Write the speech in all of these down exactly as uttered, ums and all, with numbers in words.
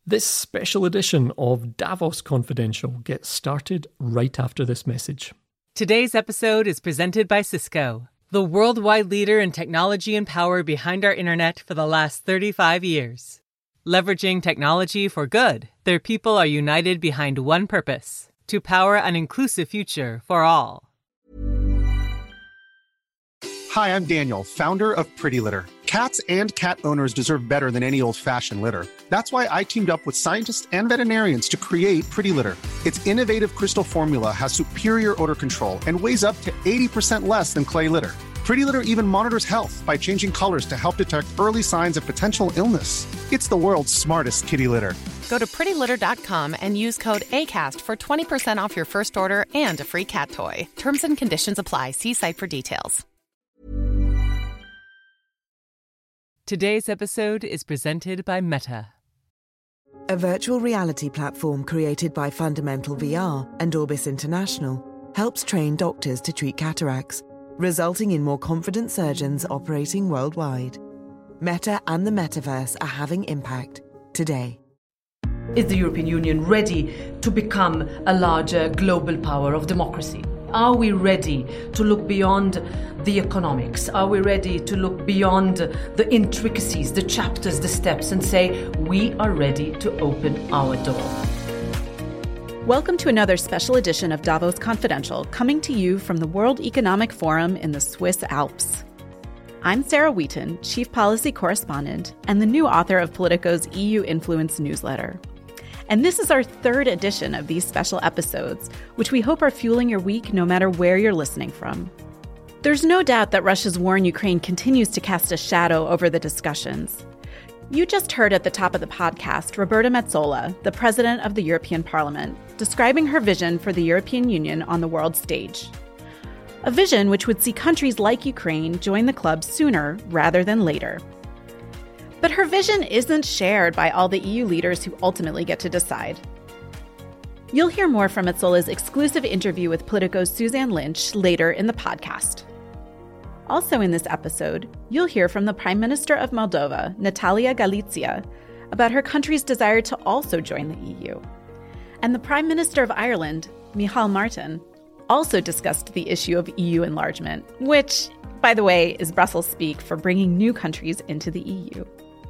This special edition of Davos Confidential gets started right after this message. Today's episode is presented by Cisco, the worldwide leader in technology and power behind our internet for the last thirty-five years. Leveraging technology for good, their people are united behind one purpose: to power an inclusive future for all. Hi, I'm Daniel, founder of Pretty Litter. Cats and cat owners deserve better than any old-fashioned litter. That's why I teamed up with scientists and veterinarians to create Pretty Litter. Its innovative crystal formula has superior odor control and weighs up to eighty percent less than clay litter. Pretty Litter even monitors health by changing colors to help detect early signs of potential illness. It's the world's smartest kitty litter. Go to pretty litter dot com and use code ACAST for twenty percent off your first order and a free cat toy. Terms and conditions apply. See site for details. Today's episode is presented by Meta. A virtual reality platform created by Fundamental V R and Orbis International helps train doctors to treat cataracts, resulting in more confident surgeons operating worldwide. Meta and the metaverse are having impact today. Is the European Union ready to become a larger global power of democracy? Are we ready to look beyond the economics? Are we ready to look beyond the intricacies, the chapters, the steps, and say, we are ready to open our door? Welcome to another special edition of Davos Confidential, coming to you from the World Economic Forum in the Swiss Alps. I'm Sarah Wheaton, Chief Policy Correspondent and the new author of Politico's E U Influence newsletter. And this is our third edition of these special episodes, which we hope are fueling your week no matter where you're listening from. There's no doubt that Russia's war in Ukraine continues to cast a shadow over the discussions. You just heard at the top of the podcast Roberta Metsola, the president of the European Parliament, describing her vision for the European Union on the world stage. A vision which would see countries like Ukraine join the club sooner rather than later. But her vision isn't shared by all the E U leaders who ultimately get to decide. You'll hear more from Metsola's exclusive interview with Politico's Suzanne Lynch later in the podcast. Also in this episode, you'll hear from the Prime Minister of Moldova, Natalia Galizia, about her country's desire to also join the E U. And the Prime Minister of Ireland, Micheál Martin, also discussed the issue of E U enlargement, which, by the way, is Brussels speak for bringing new countries into the E U.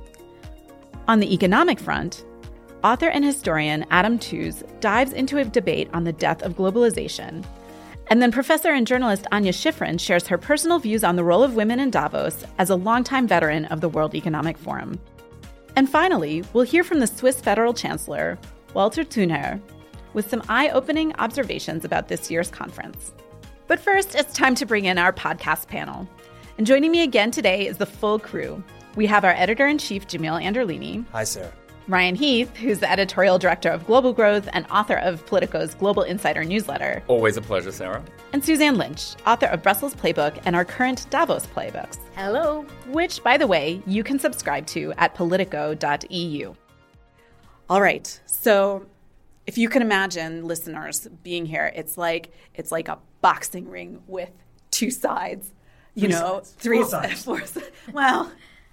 On the economic front, author and historian Adam Tooze dives into a debate on the death of globalization. And then professor and journalist Anya Schifrin shares her personal views on the role of women in Davos as a longtime veteran of the World Economic Forum. And finally, we'll hear from the Swiss Federal Chancellor, Walter Thunherr, with some eye-opening observations about this year's conference. But first, it's time to bring in our podcast panel. And joining me again today is the full crew. We have our editor-in-chief, Jamil Anderlini. Hi, Sarah. Ryan Heath, who's the editorial director of Global Growth and author of Politico's Global Insider newsletter. Always a pleasure, Sarah. And Suzanne Lynch, author of Brussels Playbook and our current Davos Playbooks. Hello. Which, by the way, you can subscribe to at politico dot e u. All right. So if you can imagine, listeners, being here, it's like it's like a boxing ring with two sides. You three know, sides. three Four sides. sides. Four sides. Well,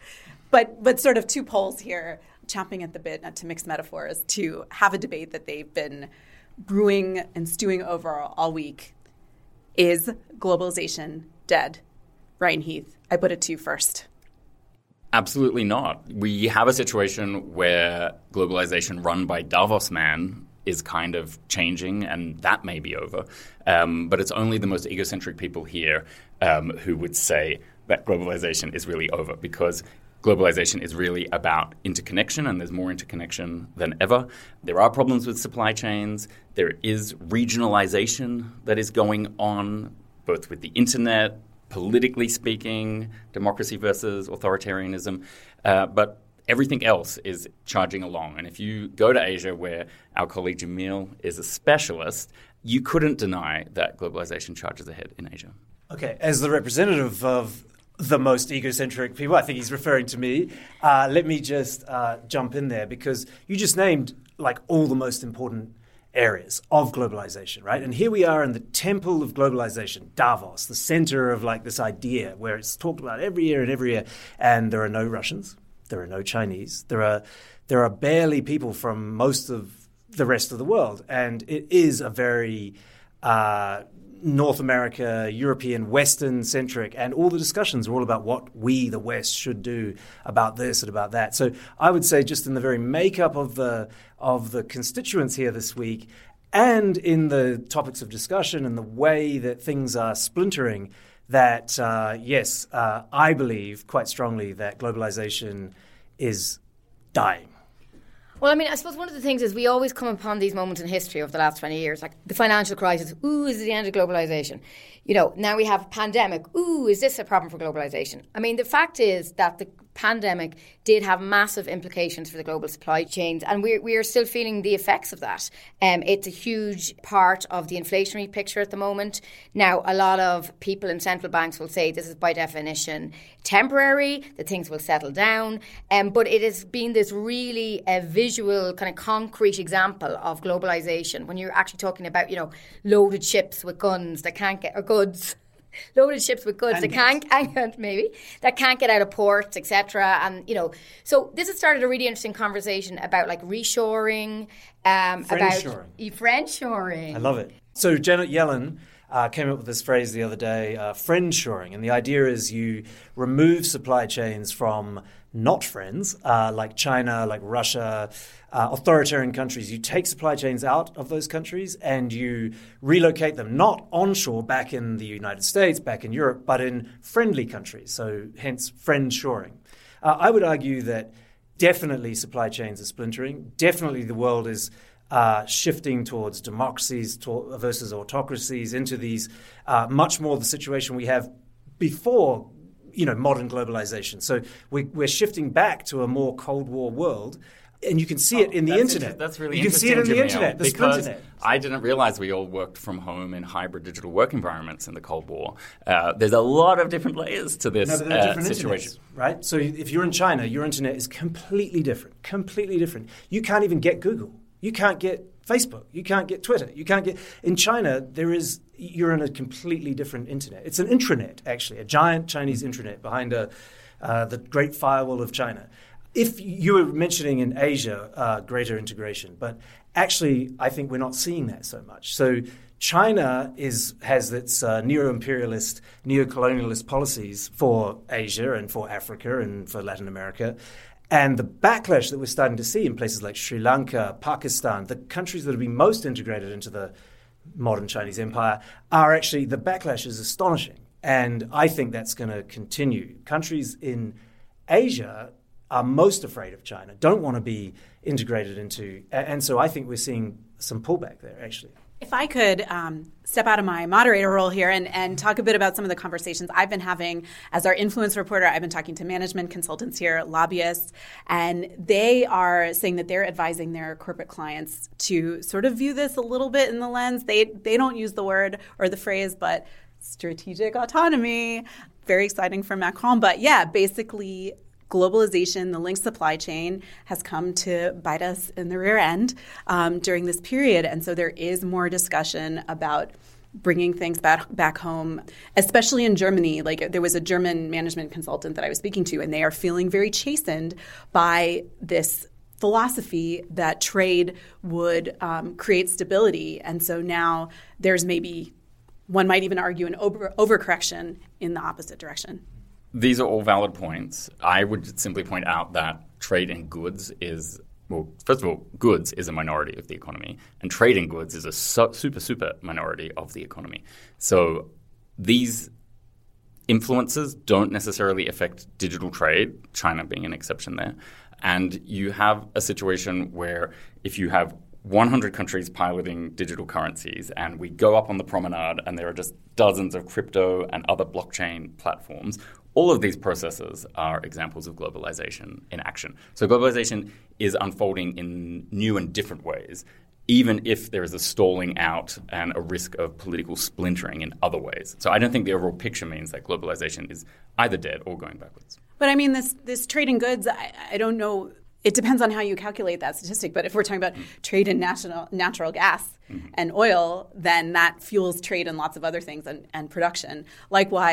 but but sort of two poles here, chomping at the bit, not to mix metaphors, to have a debate that they've been brewing and stewing over all week. Is globalization dead? Ryan Heath, I put it to you first. Absolutely not. We have a situation where globalization run by Davos man is kind of changing, and that may be over. Um, but it's only the most egocentric people here um, who would say that globalization is really over, because globalization is really about interconnection, and there's more interconnection than ever. There are problems with supply chains. There is regionalization that is going on, both with the internet, politically speaking, democracy versus authoritarianism. Uh, but everything else is charging along. And if you go to Asia, where our colleague Jamil is a specialist, you couldn't deny that globalization charges ahead in Asia. Okay, as the representative of the most egocentric people, I think he's referring to me, uh, let me just uh, jump in there, because you just named like all the most important areas of globalization, right? And here we are in the temple of globalization, Davos, the center of like this idea where it's talked about every year and every year, and there are no Russians, There are no Chinese. There are there are barely people from most of the rest of the world. And it is a very uh, North America, European, Western-centric, and all the discussions are all about what we, the West, should do about this and about that. So I would say just in the very makeup of the of the constituents here this week, and in the topics of discussion and the way that things are splintering, that, uh, yes, uh, I believe quite strongly that globalization is dying. Well, I mean, I suppose one of the things is we always come upon these moments in history over the last twenty years, like the financial crisis, ooh, is it the end of globalization? You know, now we have a pandemic, ooh, is this a problem for globalization? I mean, the fact is that the pandemic did have massive implications for the global supply chains, and we're, we are still feeling the effects of that. Um, it's a huge part of the inflationary picture at the moment. Now, a lot of people in central banks will say this is by definition temporary, that things will settle down, um, but it has been this really uh, visual, kind of concrete example of globalization when you're actually talking about, you know, loaded ships with guns that can't get, or goods, loaded ships with goods and that can't, can't maybe that can't get out of ports, et cetera. And you know, so this has started a really interesting conversation about like reshoring, um, French about shoring. French shoring. I love it. So Janet Yellen uh, came up with this phrase the other day, uh, friend shoring, and the idea is you remove supply chains from not friends uh, like China, like Russia, uh, authoritarian countries. You take supply chains out of those countries and you relocate them, not onshore back in the United States, back in Europe, but in friendly countries. So hence friend shoring. Uh, I would argue that definitely supply chains are splintering. Definitely the world is uh, shifting towards democracies to- versus autocracies, into these uh, much more the situation we have before you know, modern globalization. So we, we're shifting back to a more Cold War world, and you can see it in the that's internet. Inter- that's really you can see it in the Jamil, internet, the because internet. I didn't realize we all worked from home in hybrid digital work environments in the Cold War. Uh, there's a lot of different layers to this no, but there are uh, different situation. Internets, right? So if you're in China, your internet is completely different, completely different. You can't even get Google. You can't get Facebook. You can't get Twitter. You can't get – in China, there is – you're in a completely different internet. It's an intranet, actually, a giant Chinese intranet behind a, uh, the Great Firewall of China. If you were mentioning in Asia uh, greater integration, but actually I think we're not seeing that so much. So China is has its uh, neo-imperialist, neo-colonialist policies for Asia and for Africa and for Latin America. And the backlash that we're starting to see in places like Sri Lanka, Pakistan, the countries that have been most integrated into the modern Chinese empire, are actually, the backlash is astonishing. And I think that's going to continue. Countries in Asia are most afraid of China, don't want to be integrated into, and so I think we're seeing some pullback there, actually. If I could um, step out of my moderator role here and, and talk a bit about some of the conversations I've been having as our influence reporter. I've been talking to management consultants here, lobbyists, and they are saying that they're advising their corporate clients to sort of view this a little bit in the lens. They they don't use the word or the phrase, but strategic autonomy, very exciting for Macron. But yeah, basically globalization, the linked supply chain, has come to bite us in the rear end um, during this period. And so there is more discussion about bringing things back back home, especially in Germany. Like, there was a German management consultant that I was speaking to, and they are feeling very chastened by this philosophy that trade would um, create stability. And so now there's maybe, one might even argue, an over overcorrection in the opposite direction. These are all valid points. I would simply point out that trade in goods is, well, first of all, goods is a minority of the economy, and trade in goods is a su- super, super minority of the economy. So these influences don't necessarily affect digital trade, China being an exception there. And you have a situation where if you have one hundred countries piloting digital currencies, and we go up on the promenade and there are just dozens of crypto and other blockchain platforms, all of these processes are examples of globalization in action. So globalization is unfolding in new and different ways, even if there is a stalling out and a risk of political splintering in other ways. So I don't think the overall picture means that globalization is either dead or going backwards. But I mean, this this trade in goods, I, I don't know. It depends on how you calculate that statistic. But if we're talking about mm-hmm. trade in national, natural gas mm-hmm. and oil, then that fuels trade in lots of other things and, and production. Likewise,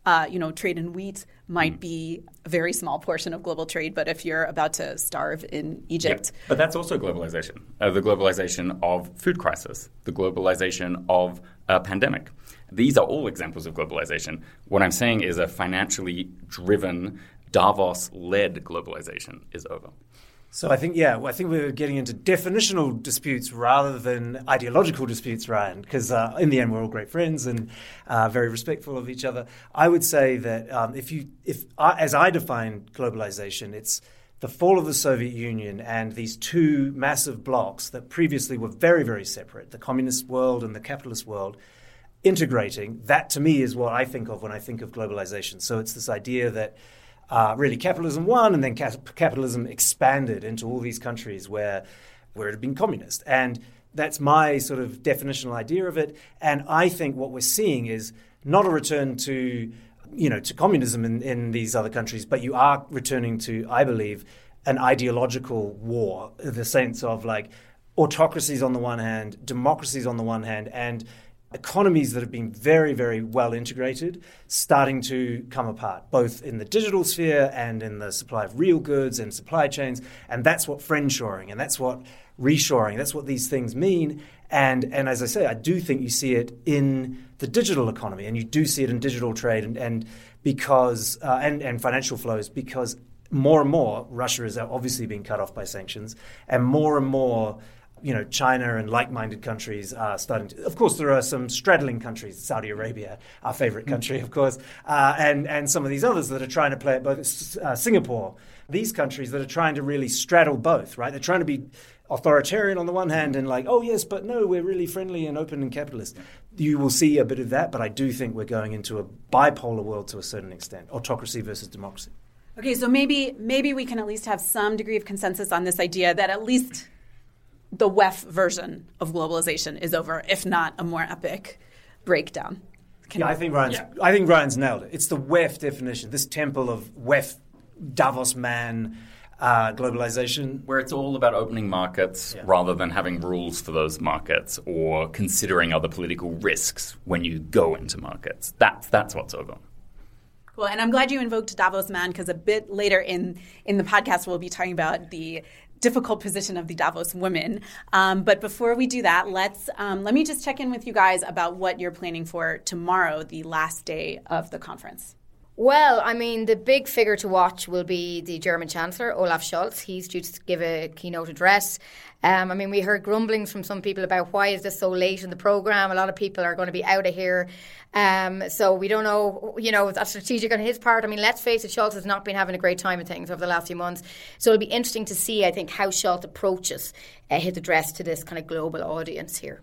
Uh, you know, trade in wheat might be a very small portion of global trade, but if you're about to starve in Egypt. Yep. But that's also globalization. Uh, the globalization of food crisis, the globalization of a pandemic. These are all examples of globalization. What I'm saying is a financially driven, Davos-led globalization is over. So I think, yeah, I think we're getting into definitional disputes rather than ideological disputes, Ryan, because uh, in the end we're all great friends and uh, very respectful of each other. I would say that um, if you, if I, as I define globalization, it's the fall of the Soviet Union and these two massive blocks that previously were very, very separate, the communist world and the capitalist world, integrating. That to me is what I think of when I think of globalization. So it's this idea that Uh, really, capitalism won, and then cap- capitalism expanded into all these countries where where it had been communist. And that's my sort of definitional idea of it. And I think what we're seeing is not a return to, you know, to communism in, in these other countries, but you are returning to, I believe, an ideological war, in the sense of like autocracies on the one hand, democracies on the one hand, and economies that have been very, very well integrated starting to come apart, both in the digital sphere and in the supply of real goods and supply chains. And that's what friendshoring and that's what reshoring, that's what these things mean. And and as I say, I do think you see it in the digital economy, and you do see it in digital trade and, and because uh, and, and financial flows, because more and more Russia is obviously being cut off by sanctions, and more and more you know, China and like-minded countries are starting to. Of course, there are some straddling countries, Saudi Arabia, our favorite country, of course, uh, and, and some of these others that are trying to play it both. Uh, Singapore, these countries that are trying to really straddle both, right? They're trying to be authoritarian on the one hand and like, oh, yes, but no, we're really friendly and open and capitalist. You will see a bit of that, but I do think we're going into a bipolar world to a certain extent, autocracy versus democracy. Okay, so maybe maybe we can at least have some degree of consensus on this idea that at least the W E F version of globalization is over, if not a more epic breakdown. Can yeah, I think Ryan's. Yeah. I think Ryan's nailed it. It's the W E F definition. This temple of W E F, Davos man, uh, globalization, where it's all about opening markets yeah. rather than having rules for those markets or considering other political risks when you go into markets. That's that's what's over. Cool, and I'm glad you invoked Davos man, because a bit later in in the podcast we'll be talking about the difficult position of the Davos women. Um, but before we do that, let's um, let me just check in with you guys about what you're planning for tomorrow, the last day of the conference. Well, I mean, the big figure to watch will be the German Chancellor, Olaf Scholz. He's due to give a keynote address. Um, I mean, we heard grumblings from some people about why is this so late in the programme. A lot of people are going to be out of here. Um, so we don't know, you know, that's strategic on his part. I mean, let's face it, Scholz has not been having a great time of things over the last few months. So it'll be interesting to see, I think, how Scholz approaches uh, his address to this kind of global audience here.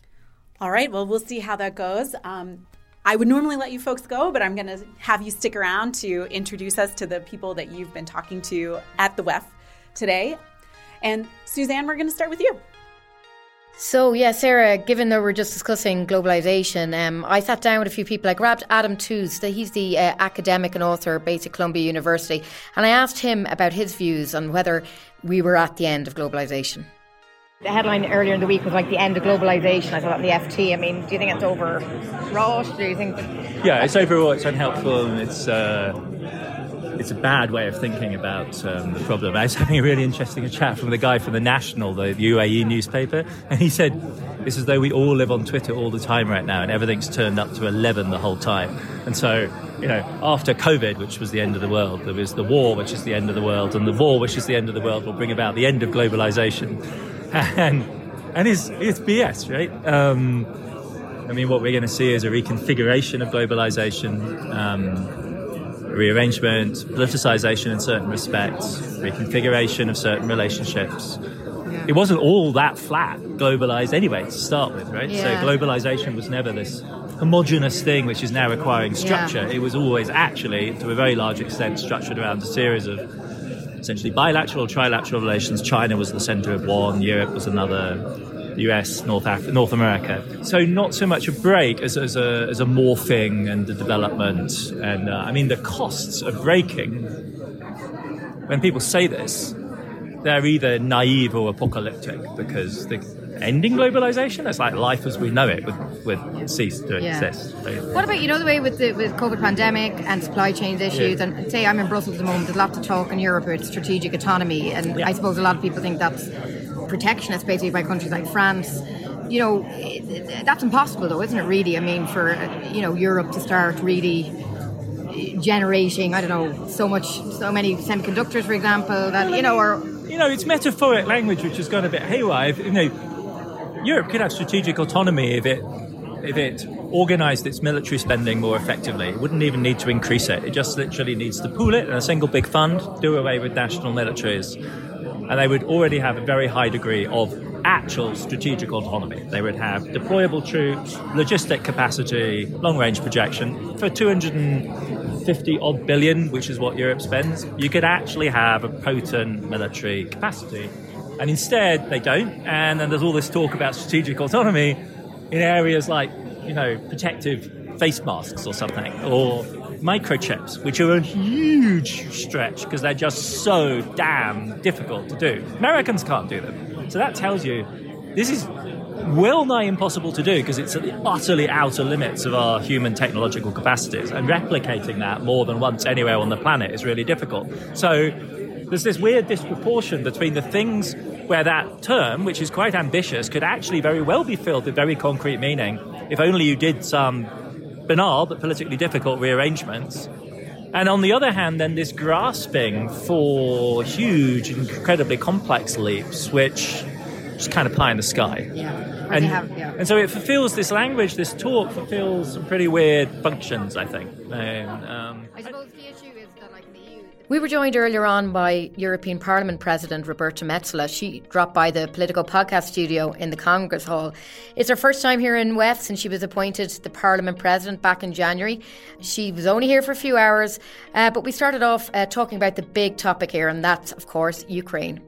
All right, well, we'll see how that goes. Um, I would normally let you folks go, but I'm going to have you stick around to introduce us to the people that you've been talking to at the W E F today. And Suzanne, we're going to start with you. So, yeah, Sarah, given that we're just discussing globalization, um, I sat down with a few people. I grabbed Adam Tooze, he's the uh, academic and author based at Columbia University, and I asked him about his views on whether we were at the end of globalization. The headline earlier in the week was like the end of globalization. I saw that in the F T. I mean, do you think it's overwrought? Do you think? Yeah, it's overall, it's unhelpful, and it's uh, it's a bad way of thinking about um, the problem. I was having a really interesting chat from the guy from the National, the U A E newspaper, and he said it's as though we all live on Twitter all the time right now, and everything's turned up to eleven the whole time. And so, you know, after COVID, which was the end of the world, there was the war, which is the end of the world, and the war, which is the end of the world, will bring about the end of globalization. And and it's, it's B S, right? Um, I mean, what we're going to see is a reconfiguration of globalization, um, rearrangement, politicization in certain respects, reconfiguration of certain relationships. Yeah. It wasn't all that flat, globalized anyway, to start with, right? Yeah. So globalization was never this homogenous thing which is now requiring structure. Yeah. It was always actually, to a very large extent, structured around a series of essentially bilateral, trilateral relations. China was the center of one, Europe was another, the U S, North Af- North America. So not so much a break as, as, a, as a morphing and a development. And uh, I mean, the costs of breaking, when people say this, they're either naive or apocalyptic, because the ending globalization, it's like life as we know it would, would cease to yeah. exist. What about, you know, the way with the with COVID pandemic and supply chains issues, yeah. and say I'm in Brussels at the moment, there's lots of talk in Europe about strategic autonomy, and yeah. I suppose a lot of people think that's protectionist basically by countries like France. You know, that's impossible though, isn't it really? I mean, for, you know, Europe to start really generating, I don't know, so much, so many semiconductors, for example, that, you know, or... You know, it's metaphoric language which has gone a bit haywire. If, you know, Europe could have strategic autonomy if it if it organised its military spending more effectively. It wouldn't even need to increase it. It just literally needs to pool it in a single big fund, do away with national militaries, and they would already have a very high degree of actual strategic autonomy. They would have deployable troops, logistic capacity, long-range projection. For two hundred fifty odd billion, which is what Europe spends, you could actually have a potent military capacity. And instead, they don't. And then there's all this talk about strategic autonomy in areas like, you know, protective face masks or something, or microchips, which are a huge stretch because they're just so damn difficult to do. Americans can't do them. So that tells you this is well nigh impossible to do because it's at the utterly outer limits of our human technological capacities, and replicating that more than once anywhere on the planet is really difficult. So there's this weird disproportion between the things where that term, which is quite ambitious, could actually very well be filled with very concrete meaning if only you did some banal but politically difficult rearrangements. And on the other hand, then this grasping for huge, incredibly complex leaps, which just kind of pie in the sky. Yeah. And, have, yeah. and so it fulfills this language, this talk fulfills some pretty weird functions, I think. And, um, I suppose the issue is that, like, the E U... We were joined earlier on by European Parliament President Roberta Metsola. She dropped by the Politico podcast studio in the Congress Hall. It's her first time here in West since she was appointed the Parliament President back in January. She was only here for a few hours, uh, but we started off uh, talking about the big topic here, and that's, of course, Ukraine.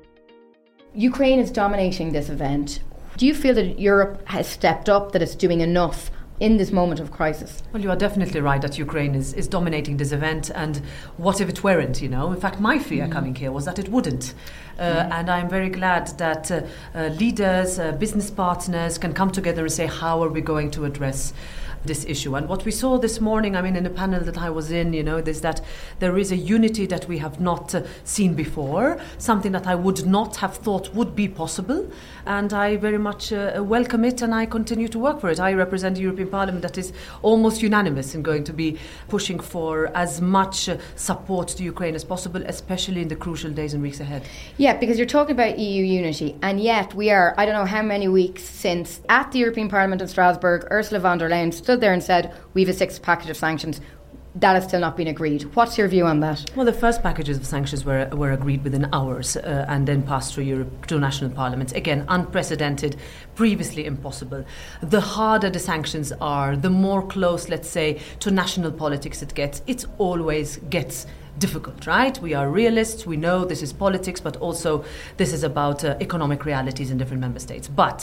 Ukraine is dominating this event. Do you feel that Europe has stepped up, that it's doing enough in this moment of crisis? Well, you are definitely right that Ukraine is, is dominating this event, and what if it weren't, you know? In fact, my fear mm. coming here was that it wouldn't. Uh, mm. And I'm very glad that uh, uh, leaders, uh, business partners can come together and say, how are we going to address this issue? And what we saw this morning, I mean, in the panel that I was in, you know, is that there is a unity that we have not uh, seen before, something that I would not have thought would be possible. And I very much uh, welcome it, and I continue to work for it. I represent the European Parliament that is almost unanimous in going to be pushing for as much uh, support to Ukraine as possible, especially in the crucial days and weeks ahead. Yeah, because you're talking about E U unity, and yet we are, I don't know how many weeks since, at the European Parliament in Strasbourg, Ursula von der Leyen stood there and said, we have a sixth package of sanctions. That has still not been agreed. What's your view on that? Well, the first packages of sanctions were were agreed within hours uh, and then passed through Europe, to national parliaments. Again, unprecedented, previously impossible. The harder the sanctions are, the more close, let's say, to national politics it gets. It always gets difficult, right? We are realists, we know this is politics, but also this is about uh, economic realities in different member states. But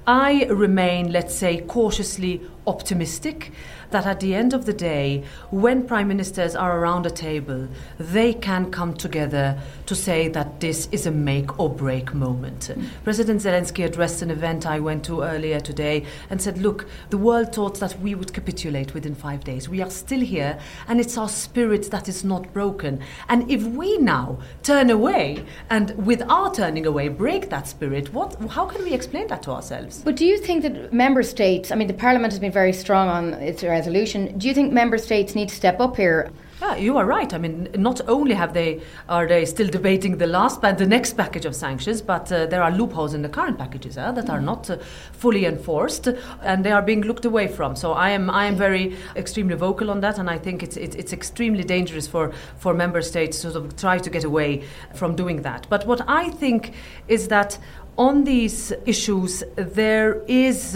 I remain, let's say, cautiously optimistic that at the end of the day, when prime ministers are around a table, they can come together to say that this is a make or break moment. Mm. President Zelensky addressed an event I went to earlier today and said, look, the world thought that we would capitulate within five days. We are still here, and it's our spirit that is not broken. And if we now turn away, and with our turning away break that spirit, what? How can we explain that to ourselves? But do you think that member states, I mean, the Parliament has been very strong on its resolution, do you think member states need to step up here? Yeah, you are right. I mean, not only have they are they still debating the last but the next package of sanctions, but uh, there are loopholes in the current packages uh, that are not uh, fully enforced, and they are being looked away from. So I am I am very extremely vocal on that, and I think it's it's, it's extremely dangerous for, for member states to sort of try to get away from doing that. But what I think is that on these issues, there is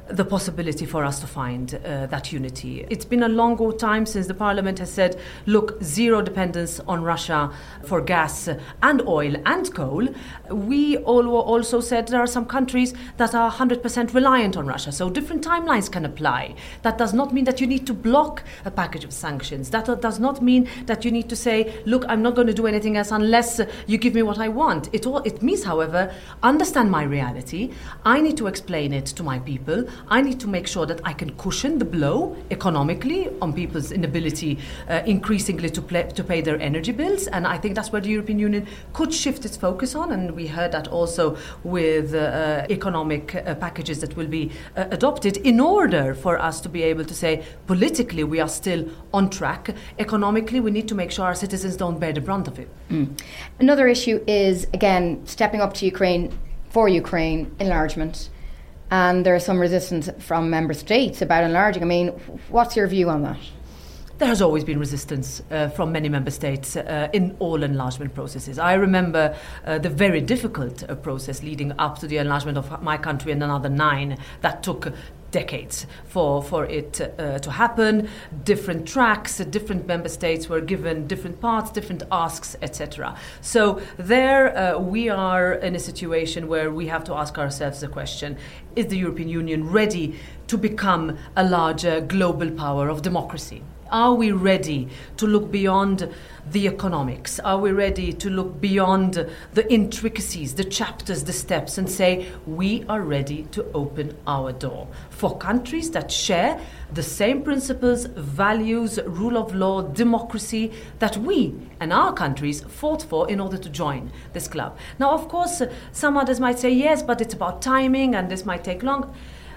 the possibility for us to find uh, that unity. It's been a long time since the Parliament has said, look, zero dependence on Russia for gas and oil and coal. We all also said there are some countries that are one hundred percent reliant on Russia, so different timelines can apply. That does not mean that you need to block a package of sanctions. That does not mean that you need to say, look, I'm not going to do anything else unless you give me what I want. It, all, it means, however, understand my reality. I need to explain it to my people. I need to make sure that I can cushion the blow economically on people's inability uh, increasingly to, play, to pay their energy bills. And I think that's where the European Union could shift its focus on. And we heard that also with uh, economic uh, packages that will be uh, adopted in order for us to be able to say, politically, we are still on track. Economically, we need to make sure our citizens don't bear the brunt of it. Mm. Another issue is, again, stepping up to Ukraine, for Ukraine, enlargement. And there is some resistance from member states about enlarging. I mean, what's your view on that? There has always been resistance uh, from many member states uh, in all enlargement processes. I remember uh, the very difficult uh, process leading up to the enlargement of my country and another nine that took decades for, for it uh, to happen. Different tracks, uh, different member states were given different parts, different asks, et cetera. So there uh, we are in a situation where we have to ask ourselves the question, is the European Union ready to become a larger global power of democracy? Are we ready to look beyond the economics? Are we ready to look beyond the intricacies, the chapters, the steps, and say we are ready to open our door for countries that share the same principles, values, rule of law, democracy that we and our countries fought for in order to join this club? Now, of course, some others might say, yes, but it's about timing and this might take long.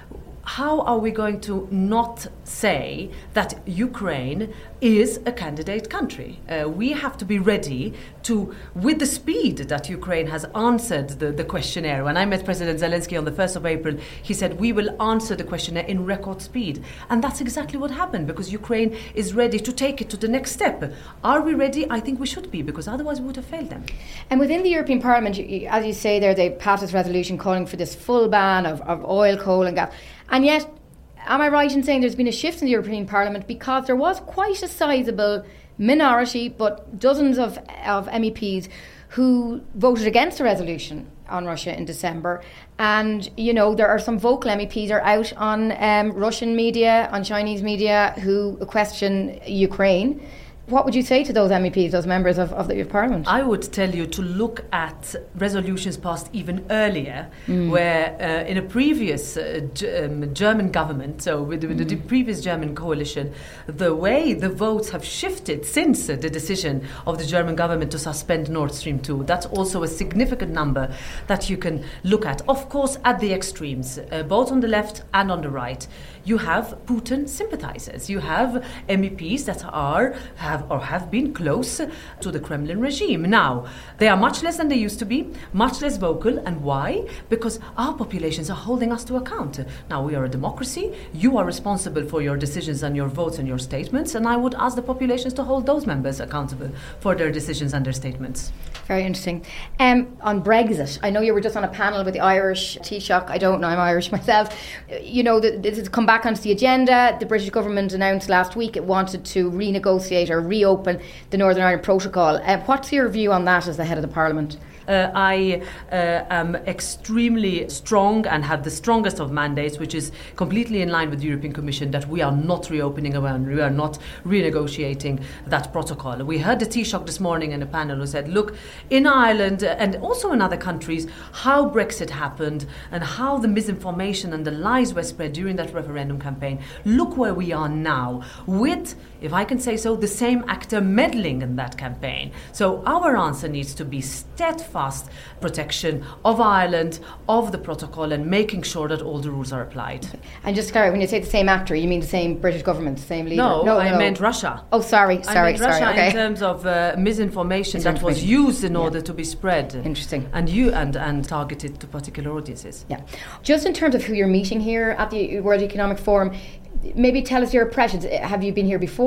How are we going to not say that Ukraine is a candidate country? Uh, we have to be ready to, with the speed that Ukraine has answered the, the questionnaire. When I met President Zelensky on the first of April, he said, we will answer the questionnaire in record speed. And that's exactly what happened, because Ukraine is ready to take it to the next step. Are we ready? I think we should be, because otherwise we would have failed them. And within the European Parliament, as you say there, they passed this resolution calling for this full ban of, of oil, coal and gas. And yet, am I right in saying there's been a shift in the European Parliament, because there was quite a sizable minority, but dozens of, of M E Ps who voted against the resolution on Russia in December. And, you know, there are some vocal M E Ps are out on um, Russian media, on Chinese media, who question Ukraine. What would you say to those M E Ps, those members of, of the Parliament? I would tell you to look at resolutions passed even earlier, mm. where uh, in a previous uh, G- um, German government, so with, with mm. the previous German coalition, the way the votes have shifted since uh, the decision of the German government to suspend Nord Stream two. That's also a significant number that you can look at. Of course, at the extremes, uh, both on the left and on the right, you have Putin sympathizers. You have M E Ps that are have or have been close to the Kremlin regime. Now, they are much less than they used to be, much less vocal. And why? Because our populations are holding us to account. Now, we are a democracy. You are responsible for your decisions and your votes and your statements. And I would ask the populations to hold those members accountable for their decisions and their statements. Very interesting. Um, on Brexit, I know you were just on a panel with the Irish Taoiseach. I don't know, I'm Irish myself. You know, this has come back onto the agenda. The British government announced last week it wanted to renegotiate or reopen the Northern Ireland Protocol. Uh, what's your view on that as the head of the Parliament? Uh, I uh, am extremely strong and have the strongest of mandates, which is completely in line with the European Commission, that we are not reopening and we are not renegotiating that protocol. We heard the Taoiseach this morning in a panel who said, look, in Ireland and also in other countries, how Brexit happened and how the misinformation and the lies were spread during that referendum campaign. Look where we are now with, if I can say so, the same actor meddling in that campaign. So our answer needs to be steadfast Fast protection of Ireland, of the protocol, and making sure that all the rules are applied. Okay. And just clarify, when you say the same actor, you mean the same British government, the same leader? No, no I no. meant Russia. Oh, sorry, sorry, I meant sorry. Russia okay. in terms of uh, misinformation that was used in order yeah. to be spread. Interesting. And you and, and targeted to particular audiences. Yeah. Just in terms of who you're meeting here at the World Economic Forum, maybe tell us your impressions. Have you been here before?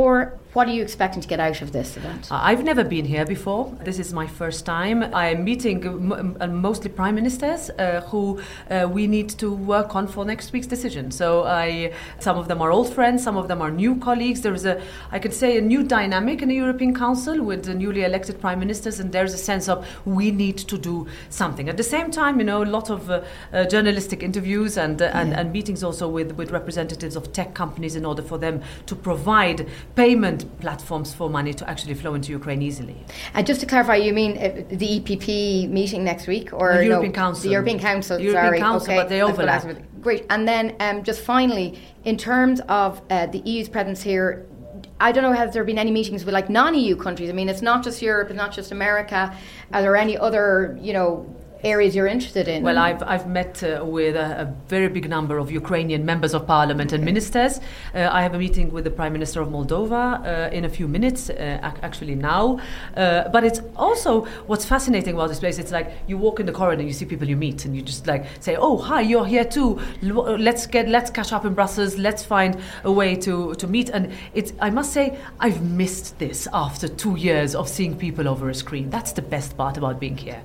What are you expecting to get out of this event? Uh, I've never been here before. This is my first time. I am meeting m- m- mostly prime ministers uh, who uh, we need to work on for next week's decision. So I, some of them are old friends, some of them are new colleagues. There is a, I could say, a new dynamic in the European Council with the newly elected prime ministers, and there's a sense of we need to do something. At the same time, you know, a lot of uh, uh, journalistic interviews and, uh, and and meetings also with, with representatives of tech companies in order for them to provide payment platforms for money to actually flow into Ukraine easily. And just to clarify, you mean uh, the E P P meeting next week, or the European no, Council? The European Council. The European sorry, Council, okay. but they overlap. Great. And then um, just finally, in terms of uh, the E U's presence here, I don't know, has there been any meetings with like non-E U countries? I mean, it's not just Europe, it's not just America. Are there any other, you know, areas you're interested in? Well, I've I've met uh, with a, a very big number of Ukrainian members of parliament and ministers. Uh, I have a meeting with the Prime Minister of Moldova uh, in a few minutes, uh, ac- actually now. Uh, but it's also what's fascinating about this place. It's like you walk in the corridor and you see people you meet, and you just like say, "Oh, hi, you're here too. L- let's get let's catch up in Brussels. Let's find a way to to meet." And it's I must say I've missed this after two years of seeing people over a screen. That's the best part about being here.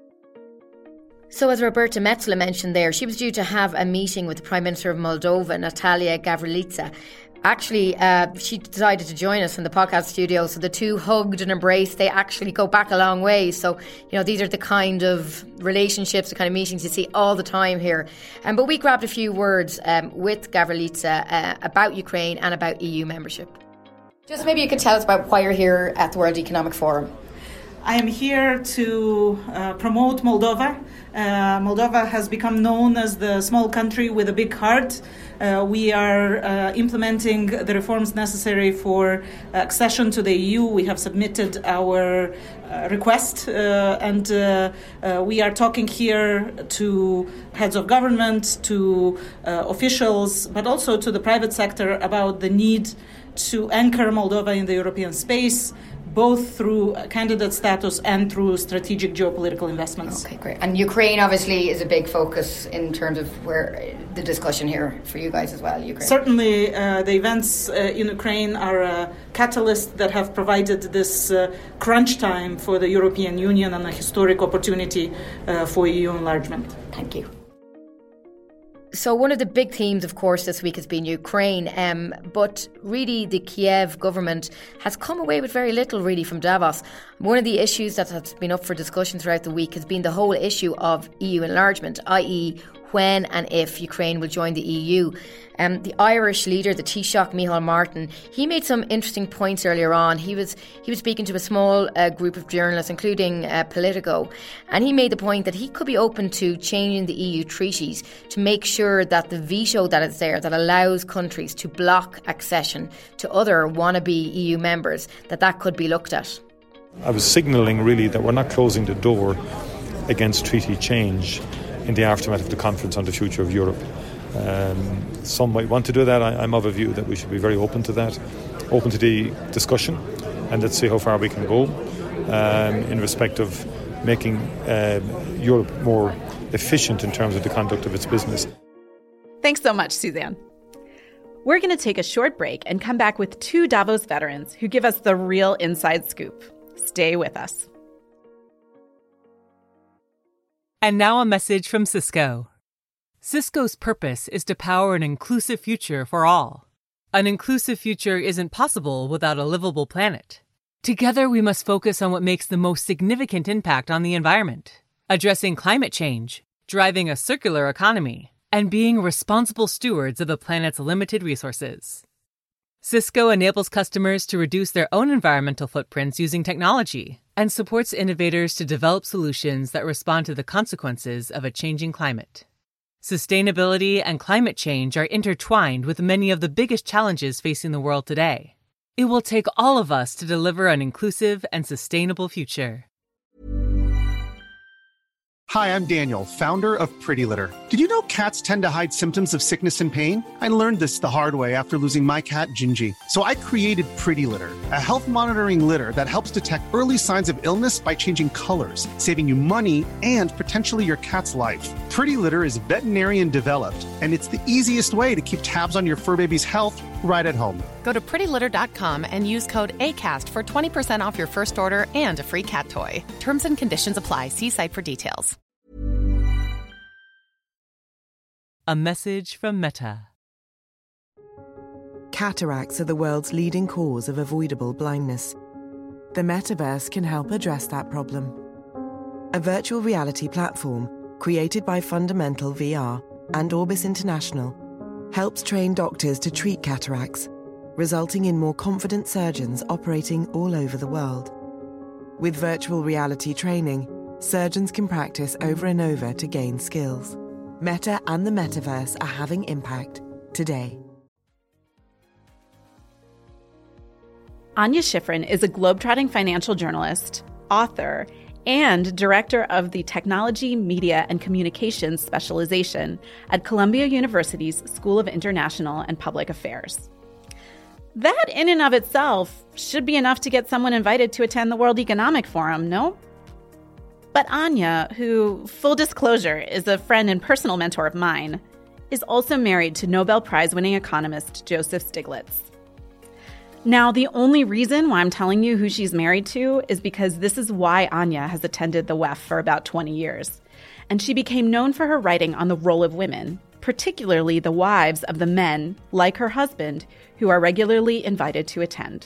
So as Roberta Metsola mentioned there, she was due to have a meeting with the Prime Minister of Moldova, Natalia Gavrilitsa. Actually, uh, she decided to join us in the podcast studio, so the two hugged and embraced. They actually go back a long way. So, you know, these are the kind of relationships, the kind of meetings you see all the time here. Um, but we grabbed a few words um, with Gavrilitsa uh, about Ukraine and about E U membership. Just maybe you could tell us about why you're here at the World Economic Forum. I am here to uh, promote Moldova. Uh, Moldova has become known as the small country with a big heart. Uh, we are uh, implementing the reforms necessary for accession to the E U. We have submitted our uh, request uh, and uh, uh, we are talking here to heads of government, to uh, officials, but also to the private sector about the need to anchor Moldova in the European space, both through candidate status and through strategic geopolitical investments. Okay, great. And Ukraine obviously is a big focus in terms of where the discussion here for you guys as well, Ukraine. Certainly, uh, the events uh, in Ukraine are a catalyst that have provided this uh, crunch time for the European Union and a historic opportunity uh, for E U enlargement. Thank you. So one of the big themes, of course, this week has been Ukraine, um, but really the Kiev government has come away with very little, really, from Davos. One of the issues that has been up for discussion throughout the week has been the whole issue of E U enlargement, that is when and if Ukraine will join the E U. Um, the Irish leader, the Taoiseach, Micheál Martin, he made some interesting points earlier on. He was he was speaking to a small uh, group of journalists, including uh, Politico, and he made the point that he could be open to changing the E U treaties to make sure that the veto that is there, that allows countries to block accession to other wannabe E U members, that that could be looked at. I was signalling really that we're not closing the door against treaty change in the aftermath of the conference on the future of Europe. Um, some might want to do that. I, I'm of a view that we should be very open to that, open to the discussion, and let's see how far we can go um, in respect of making uh, Europe more efficient in terms of the conduct of its business. Thanks so much, Suzanne. We're going to take a short break and come back with two Davos veterans who give us the real inside scoop. Stay with us. And now a message from Cisco. Cisco's purpose is to power an inclusive future for all. An inclusive future isn't possible without a livable planet. Together, we must focus on what makes the most significant impact on the environment, addressing climate change, driving a circular economy, and being responsible stewards of the planet's limited resources. Cisco enables customers to reduce their own environmental footprints using technology and supports innovators to develop solutions that respond to the consequences of a changing climate. Sustainability and climate change are intertwined with many of the biggest challenges facing the world today. It will take all of us to deliver an inclusive and sustainable future. Hi, I'm Daniel, founder of Pretty Litter. Did you know cats tend to hide symptoms of sickness and pain? I learned this the hard way after losing my cat, Gingy. So I created Pretty Litter, a health monitoring litter that helps detect early signs of illness by changing colors, saving you money and potentially your cat's life. Pretty Litter is veterinarian developed, and it's the easiest way to keep tabs on your fur baby's health right at home. Go to pretty litter dot com and use code ACAST for twenty percent off your first order and a free cat toy. Terms and conditions apply. See site for details. A message from Meta. Cataracts are the world's leading cause of avoidable blindness. The metaverse can help address that problem. A virtual reality platform created by Fundamental V R and Orbis International helps train doctors to treat cataracts, resulting in more confident surgeons operating all over the world. With virtual reality training, surgeons can practice over and over to gain skills. Meta and the metaverse are having impact today. Anya Schifrin is a globetrotting financial journalist, author, and director of the Technology, Media, and Communications specialization at Columbia University's School of International and Public Affairs. That in and of itself should be enough to get someone invited to attend the World Economic Forum, no? But Anya, who, full disclosure, is a friend and personal mentor of mine, is also married to Nobel Prize-winning economist Joseph Stiglitz. Now, the only reason why I'm telling you who she's married to is because this is why Anya has attended the W E F for about twenty years. And she became known for her writing on the role of women, particularly the wives of the men, like her husband, who are regularly invited to attend.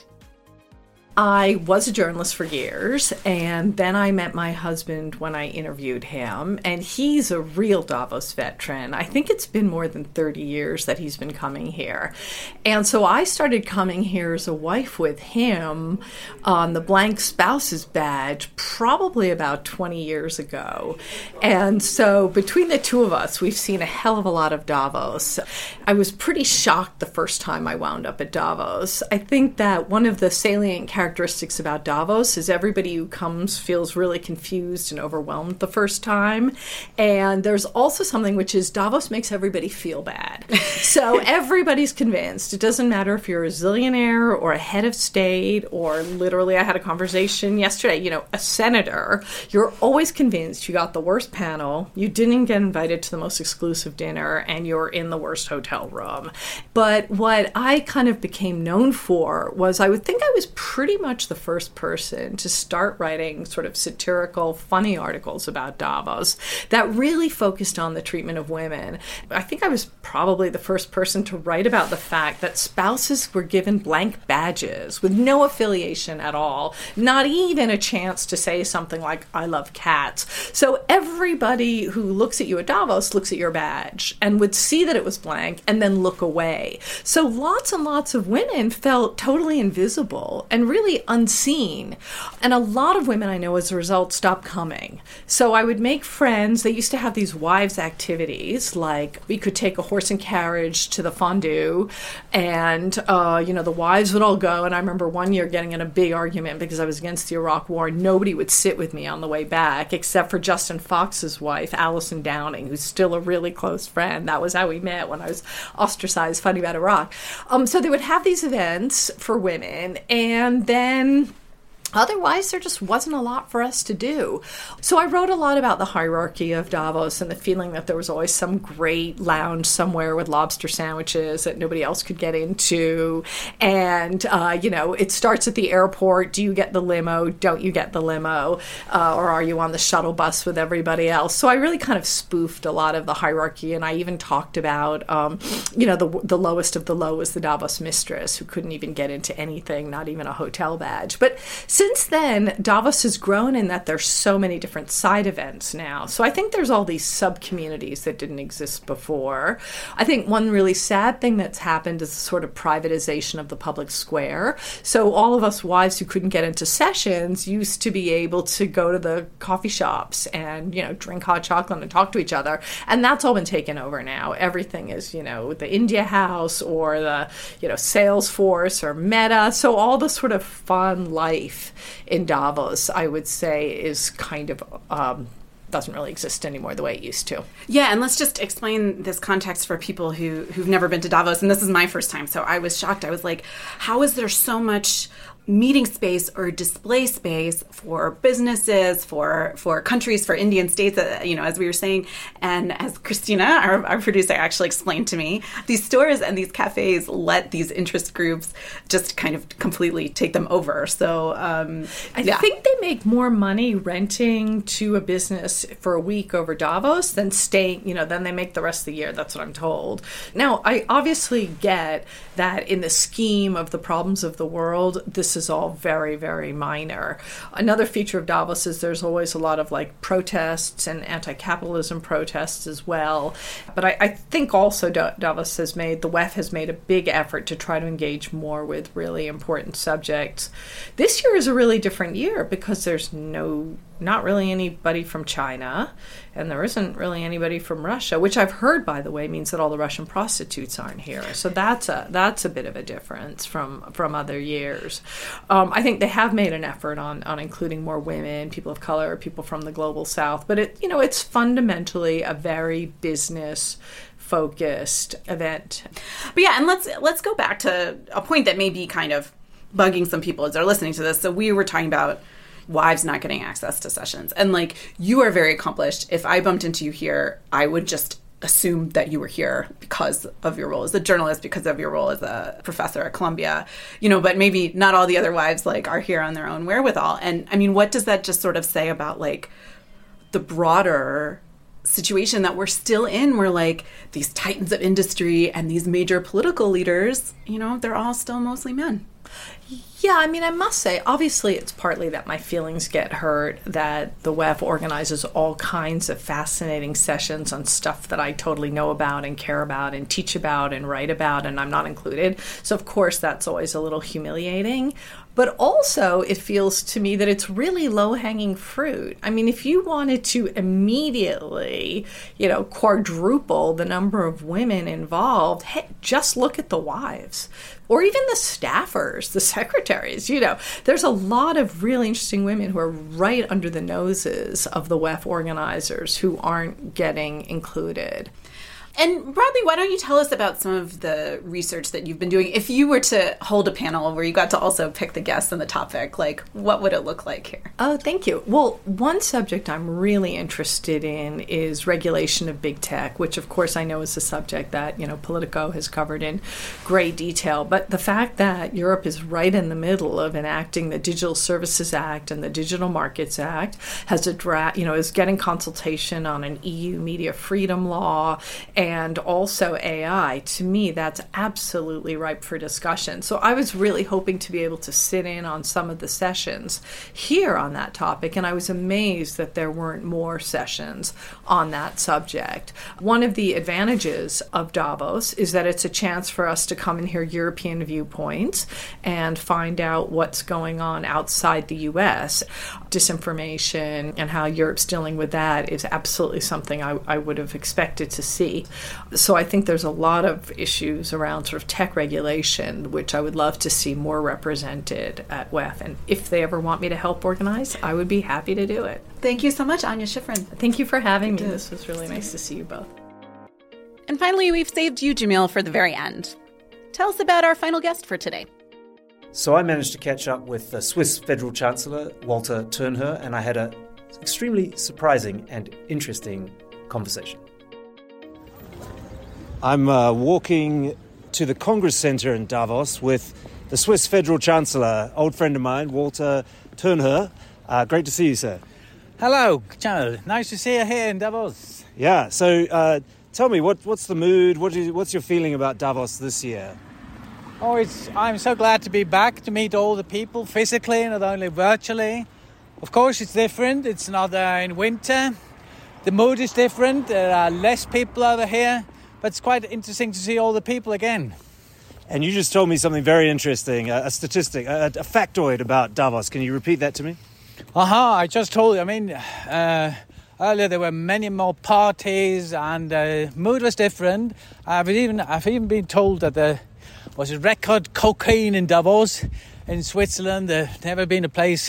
I was a journalist for years, and then I met my husband when I interviewed him, and he's a real Davos veteran. I think it's been more than thirty years that he's been coming here. And so I started coming here as a wife with him on the blank spouse's badge probably about twenty years ago. And so between the two of us, we've seen a hell of a lot of Davos. I was pretty shocked the first time I wound up at Davos. I think that one of the salient characteristics characteristics about Davos is everybody who comes feels really confused and overwhelmed the first time. And there's also something which is Davos makes everybody feel bad. So everybody's convinced. It doesn't matter if you're a zillionaire or a head of state or literally I had a conversation yesterday, you know, a senator. You're always convinced you got the worst panel, you didn't get invited to the most exclusive dinner, and you're in the worst hotel room. But what I kind of became known for was I would think I was pretty much the first person to start writing sort of satirical, funny articles about Davos that really focused on the treatment of women. I think I was probably the first person to write about the fact that spouses were given blank badges with no affiliation at all, not even a chance to say something like, I love cats. So everybody who looks at you at Davos looks at your badge and would see that it was blank and then look away. So lots and lots of women felt totally invisible and really unseen. And a lot of women I know as a result stopped coming. So I would make friends. They used to have these wives activities, like we could take a horse and carriage to the fondue, and uh, you know, the wives would all go. And I remember one year getting in a big argument because I was against the Iraq War. Nobody would sit with me on the way back except for Justin Fox's wife, Alison Downing, who's still a really close friend. That was how we met when I was ostracized funny about Iraq. Um, so they would have these events for women, and then otherwise, there just wasn't a lot for us to do. So I wrote a lot about the hierarchy of Davos and the feeling that there was always some great lounge somewhere with lobster sandwiches that nobody else could get into. And, uh, you know, it starts at the airport. Do you get the limo? Don't you get the limo? Uh, or are you on the shuttle bus with everybody else? So I really kind of spoofed a lot of the hierarchy. And I even talked about, um, you know, the, the lowest of the low was the Davos mistress, who couldn't even get into anything, not even a hotel badge. But since then, Davos has grown in that there's so many different side events now. So I think there's all these sub-communities that didn't exist before. I think one really sad thing that's happened is the sort of privatization of the public square. So all of us wives who couldn't get into sessions used to be able to go to the coffee shops and, you know, drink hot chocolate and talk to each other. And that's all been taken over now. Everything is, you know, the India House or the, you know, Salesforce or Meta. So all the sort of fun life in Davos, I would say, is kind of um, doesn't really exist anymore the way it used to. Yeah, and let's just explain this context for people who, who've never been to Davos, and this is my first time, so I was shocked. I was like, how is there so much meeting space or display space for businesses, for for countries, for Indian states, uh, you know, as we were saying. And as Christina, our, our producer, actually explained to me, these stores and these cafes let these interest groups just kind of completely take them over. So um, I yeah. think they make more money renting to a business for a week over Davos than staying, you know, than they make the rest of the year. That's what I'm told. Now, I obviously get that in the scheme of the problems of the world, this is all very, very minor. Another feature of Davos is there's always a lot of like protests and anti-capitalism protests as well. But I, I think also Davos has made, the W E F has made a big effort to try to engage more with really important subjects. This year is a really different year because there's no not really anybody from China, and there isn't really anybody from Russia, which I've heard, by the way, means that all the Russian prostitutes aren't here. So that's a that's a bit of a difference from from other years. Um, I think they have made an effort on on including more women, people of color, people from the global south, but it you know it's fundamentally a very business focused event. But yeah, and let's let's go back to a point that may be kind of bugging some people as they're listening to this. So we were talking about wives not getting access to sessions. And like, you are very accomplished. If I bumped into you here, I would just assume that you were here because of your role as a journalist, because of your role as a professor at Columbia, you know, but maybe not all the other wives like are here on their own wherewithal. And I mean, what does that just sort of say about like the broader situation that we're still in, where like these titans of industry and these major political leaders, you know, they're all still mostly men? Yeah, I mean, I must say, obviously it's partly that my feelings get hurt, that the W E F organizes all kinds of fascinating sessions on stuff that I totally know about and care about and teach about and write about, and I'm not included. So, of course, that's always a little humiliating. But also, it feels to me that it's really low-hanging fruit. I mean, if you wanted to immediately, you know, quadruple the number of women involved, hey, just look at the wives. Or even the staffers, the secretaries, you know. There's a lot of really interesting women who are right under the noses of the W E F organizers who aren't getting included. And Bradley, why don't you tell us about some of the research that you've been doing? If you were to hold a panel where you got to also pick the guests and the topic, like, what would it look like here? Oh, thank you. Well, one subject I'm really interested in is regulation of big tech, which, of course, I know is a subject that, you know, Politico has covered in great detail. But the fact that Europe is right in the middle of enacting the Digital Services Act and the Digital Markets Act, has a draft, you know, is getting consultation on an E U media freedom law, and And also A I, to me, that's absolutely ripe for discussion. So I was really hoping to be able to sit in on some of the sessions here on that topic, and I was amazed that there weren't more sessions on that subject. One of the advantages of Davos is that it's a chance for us to come and hear European viewpoints and find out what's going on outside the U S. Disinformation and how Europe's dealing with that is absolutely something I, I would have expected to see. So I think there's a lot of issues around sort of tech regulation, which I would love to see more represented at W E F. And if they ever want me to help organize, I would be happy to do it. Thank you so much, Anya Schifrin. Thank you for having me. This was really nice to see you both. And finally, we've saved you, Jamil, for the very end. Tell us about our final guest for today. So I managed to catch up with the Swiss Federal Chancellor, Walter Thurnher, and I had an extremely surprising and interesting conversation. I'm uh, walking to the Congress Center in Davos with the Swiss Federal Chancellor, old friend of mine, Walter Thurnher. Uh, great to see you, sir. Hello, Channel. Nice to see you here in Davos. Yeah, so uh, tell me, what, what's the mood? What is, what's your feeling about Davos this year? Oh, it's, I'm so glad to be back to meet all the people physically, not only virtually. Of course, it's different. It's not uh, in winter. The mood is different. There are less people over here. But it's quite interesting to see all the people again. And you just told me something very interesting, a, a statistic, a, a factoid about Davos. Can you repeat that to me? Aha, uh-huh, I just told you. I mean, uh, earlier there were many more parties and uh, mood was different. I've even, I've even been told that there was a record cocaine in Davos in Switzerland. There's never been a place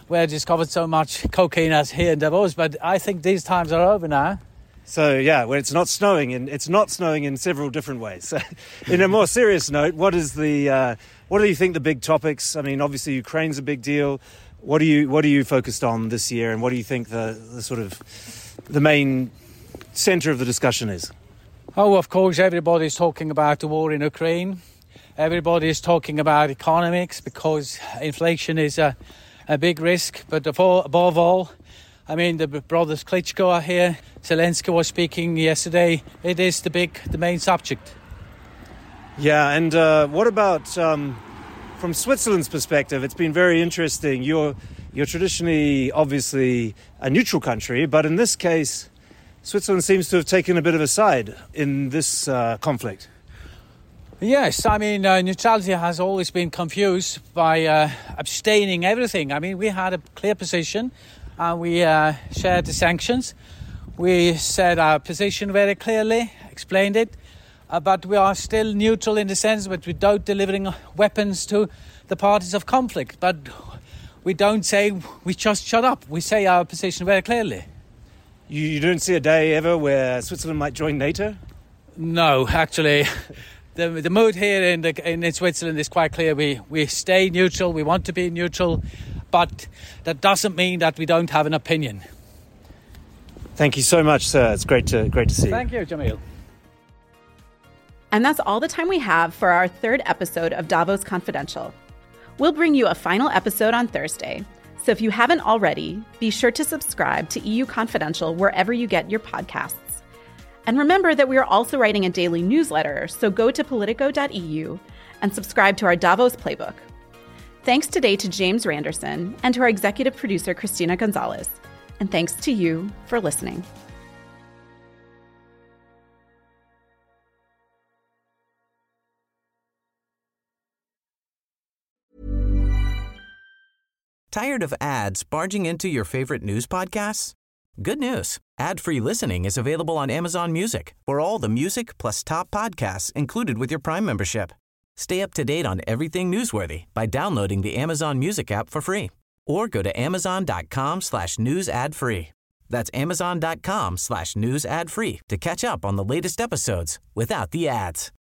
where I discovered so much cocaine as here in Davos. But I think these times are over now. So, yeah, well, it's not snowing, and it's not snowing in several different ways. In a more serious note, what is the uh, what do you think the big topics? I mean, obviously Ukraine's a big deal. What are you what are you focused on this year, and what do you think the, the sort of the main centre of the discussion is? Oh, of course, everybody's talking about the war in Ukraine. Everybody is talking about economics because inflation is a, a big risk. But above all, I mean, the brothers Klitschko are here. Zelensky was speaking yesterday. It is the big, the main subject. Yeah, and uh, what about um, from Switzerland's perspective? It's been very interesting. You're you're traditionally, obviously, a neutral country, but in this case, Switzerland seems to have taken a bit of a side in this uh, conflict. Yes, I mean, uh, neutrality has always been confused by uh, abstaining everything. I mean, we had a clear position, and we uh, shared the sanctions. We said our position very clearly, explained it, uh, but we are still neutral in the sense that without delivering weapons to the parties of conflict. But we don't say we just shut up. We say our position very clearly. You, you don't see a day ever where Switzerland might join NATO? No, actually. The, the mood here in, the, in Switzerland is quite clear. We we stay neutral. We want to be neutral, but that doesn't mean that we don't have an opinion. Thank you so much, sir. It's great to great to see you. Thank you, Jamil. And that's all the time we have for our third episode of Davos Confidential. We'll bring you a final episode on Thursday. So if you haven't already, be sure to subscribe to E U Confidential wherever you get your podcasts. And remember that we are also writing a daily newsletter, so go to politico dot e u and subscribe to our Davos playbook. Thanks today to James Randerson and to our executive producer, Christina Gonzalez. And thanks to you for listening. Tired of ads barging into your favorite news podcasts? Good news. Ad-free listening is available on Amazon Music for all the music plus top podcasts included with your Prime membership. Stay up to date on everything newsworthy by downloading the Amazon Music app for free or go to amazon.com slash news ad free. That's amazon.com slash news ad free to catch up on the latest episodes without the ads.